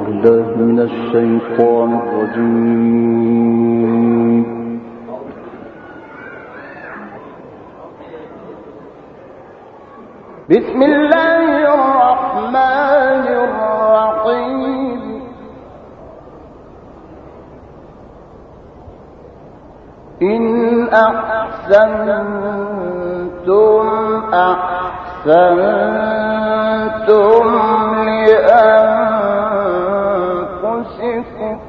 بالله من الشيطان الرجيم. بسم الله الرحمن الرحيم. إن أحسنتم أحسنتم لأنفسكم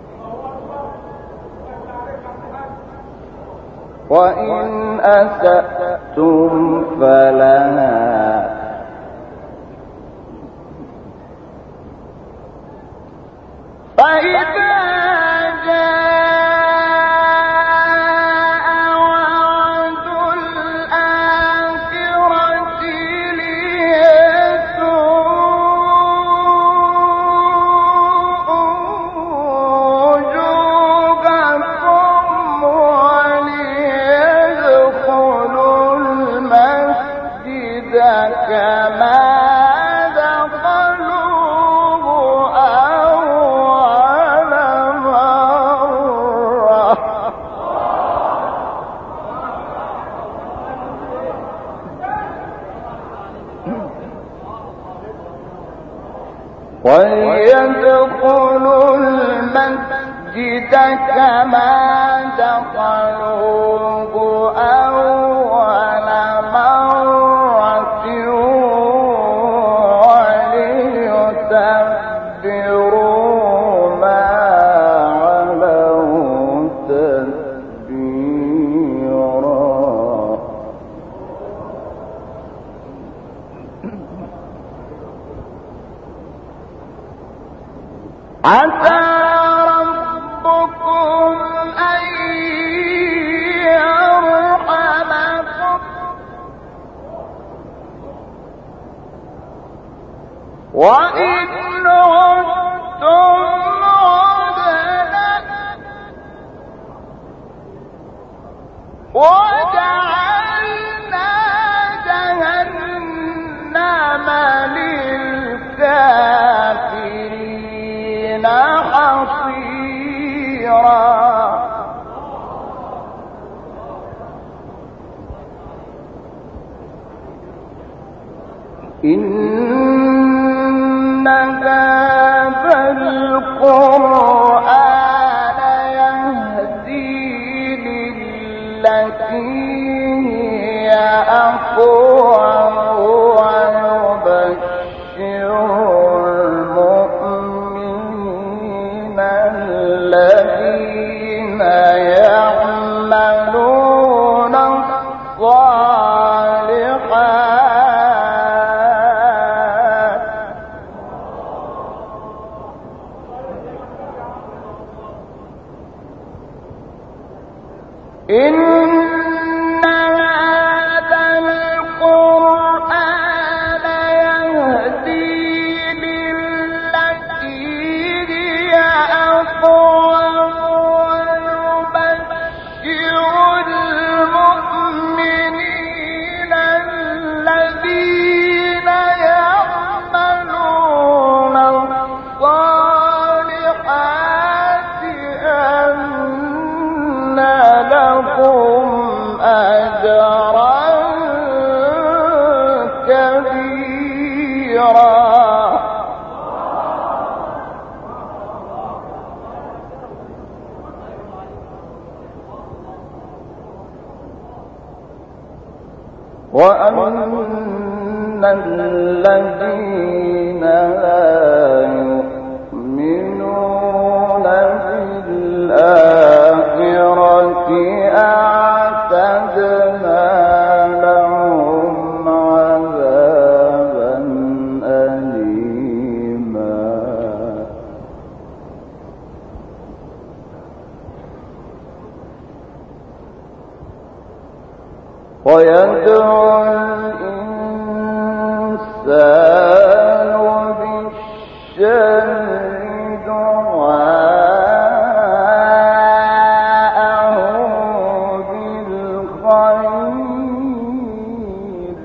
وإن أسأتم فلها. فإذا وليدخلوا المسجد كما دخلوه أول مرة وليتبروا ما علوا تتبيرا. عسى ربكم أن يرحمكم وإن عدتم عدنا وجعلنا جهنم للكافرين حصيرا. إن هذا القرآن يهدي للتي هي أقوم ويبشر المؤمنين الذين يعملون الصالحات إن هذا القرآن يهدي للتي هي أقوم ويبشر المؤمنين الذين يعملون الصالحات أن لهم أجرا كبيرا. وأن الذين لا يؤمنون بالآخرة أعتدنا لهم عذابا أليما. ويدعو الإنسان بالشر دعاءه بالخير.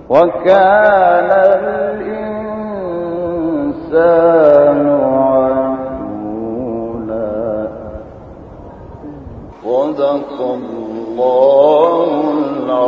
وكان الإنسان عجولا. صدق الله العظيم.